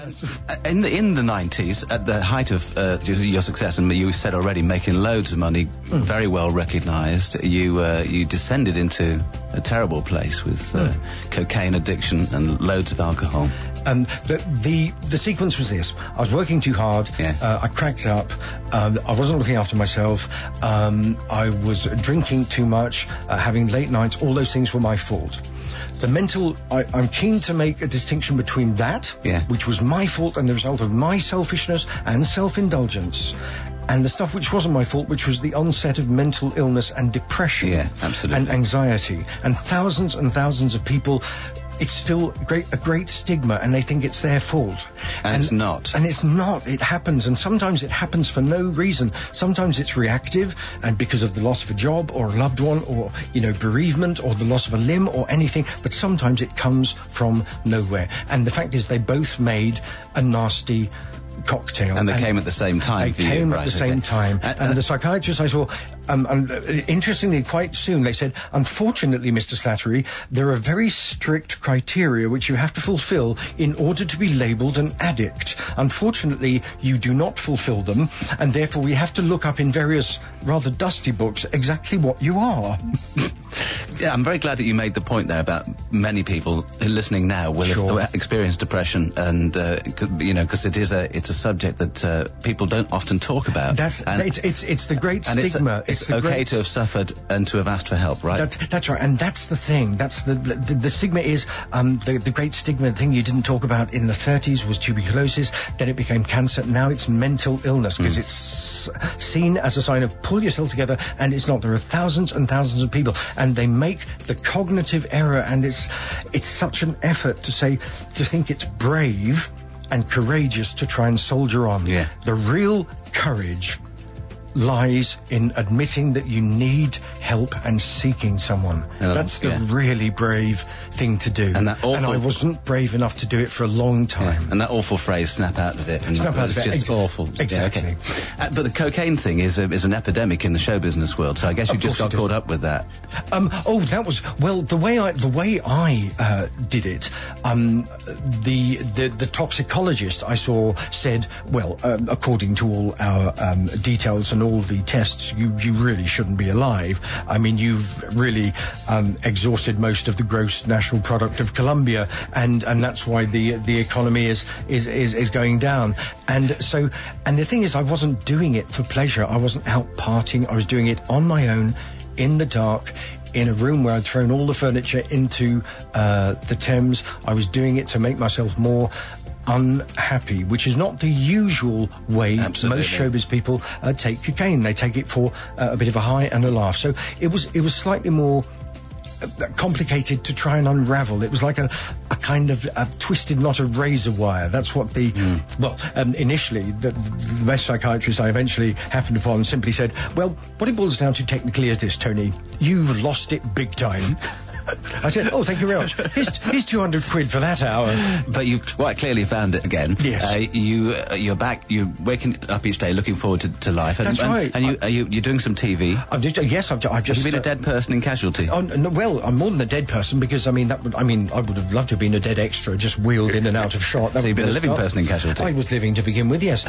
In the 90s, at the height of your success, and you said already, making loads of money, very well recognised, you descended into a terrible place with cocaine addiction and loads of alcohol. The sequence was this. I was working too hard. Yeah. I cracked up. I wasn't looking after myself. I was drinking too much, having late nights. All those things were my fault. The mental, I'm keen to make a distinction between that, which was my fault and the result of my selfishness and self-indulgence, and the stuff which wasn't my fault, which was the onset of mental illness and depression. Yeah, absolutely. And anxiety. And thousands of people, it's still a great stigma, and they think it's their fault. And it's not. And it's not. It happens, and sometimes it happens for no reason. Sometimes it's reactive, and because of the loss of a job or a loved one, or, bereavement, or the loss of a limb, or anything. But sometimes it comes from nowhere. And the fact is, they both made a nasty cocktail. And they came at the same time. They came at the same time. And the psychiatrist I saw, interestingly, quite soon, they said, unfortunately, Mr. Slattery, there are very strict criteria which you have to fulfill in order to be labelled an addict. Unfortunately, you do not fulfill them, and therefore we have to look up in various rather dusty books exactly what you are. Yeah, I'm very glad that you made the point there about many people listening now will have experienced depression, and because it's a subject that people don't often talk about. It's the great stigma. It's okay to have suffered and to have asked for help, right? That's right, and that's the thing. That's the stigma is the great stigma. The thing you didn't talk about in the 30s was tuberculosis. Then it became cancer. Now it's mental illness because it's seen as a sign of pull yourself together, and it's not. There are thousands and thousands of people, and they make the cognitive error, and it's such an effort to think it's brave and courageous to try and soldier on. Yeah. The real courage lies in admitting that you need help and seeking someone. That's the really brave thing to do. And I wasn't brave enough to do it for a long time. Yeah. And that awful phrase, snap out of it. Snap out of it. It's just awful. Exactly. Yeah, okay. But the cocaine thing is an epidemic in the show business world, so I guess you just got caught up with that. That was, the way I did it, the toxicologist I saw said, according to all our details and all the tests, you really shouldn't be alive. I mean, you've really exhausted most of the gross national product of Colombia, and that's why the economy is going down. And the thing is, I wasn't doing it for pleasure. I wasn't out partying. I was doing it on my own, in the dark, in a room where I'd thrown all the furniture into the Thames. I was doing it to make myself more unhappy, which is not the usual way. Absolutely. Most showbiz people take cocaine. They take it for a bit of a high and a laugh. So it was slightly more complicated to try and unravel. It was like a kind of a twisted knot of razor wire. That's what initially the best psychiatrist I eventually happened upon simply said, what it boils down to technically is this, Tony, you've lost it big time. I said, thank you very much. Here's 200 quid for that hour. But you've quite clearly found it again. Yes. You're back, you're waking up each day looking forward to life. That's right. And you're doing some TV. I've just been a dead person in Casualty. I'm more than a dead person, because I would have loved to have been a dead extra, just wheeled in and out of shot. So you've been a living person in Casualty? I was living to begin with, yes.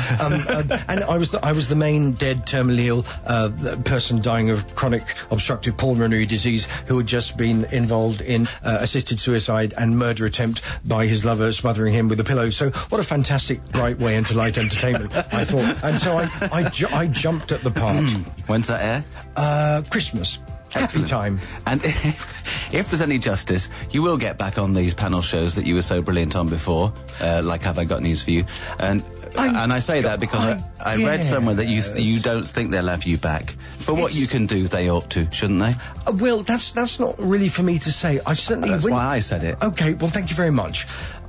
And I was the main dead, terminally ill person dying of chronic obstructive pulmonary disease who had just been involved in assisted suicide and murder attempt by his lover smothering him with a pillow. So what a fantastic, bright way into light entertainment, I thought. And so I jumped at the part. When's that air? Christmas. Excellent. Happy time. And if there's any justice, you will get back on these panel shows that you were so brilliant on before, like Have I Got News For You? And I say that because I read somewhere that you don't think they'll have you back. For what you can do, they ought to, shouldn't they? That's not really for me to say. That's why I said it. Okay, well, thank you very much.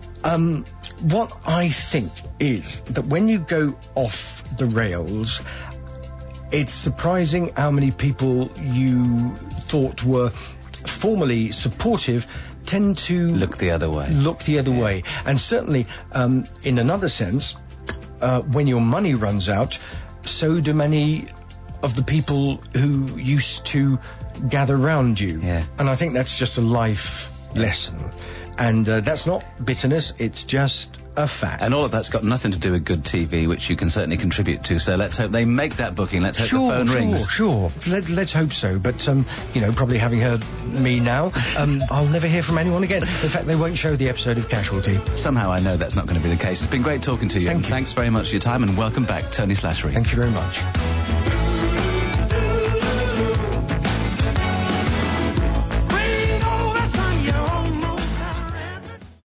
What I think is that when you go off the rails, it's surprising how many people you thought were formerly supportive tend to look the other way. And certainly, in another sense, when your money runs out, so do many of the people who used to gather round you. Yeah. And I think that's just a life lesson. And that's not bitterness, it's just a fact. And all of that's got nothing to do with good TV, which you can certainly contribute to. So let's hope they make that booking. Let's hope the phone rings. Sure. Let's hope so. But, probably having heard me now, I'll never hear from anyone again. In fact, they won't show the episode of Casualty. Somehow I know that's not going to be the case. It's been great talking to you. Thank you. Thanks very much for your time, and welcome back, Tony Slattery. Thank you very much.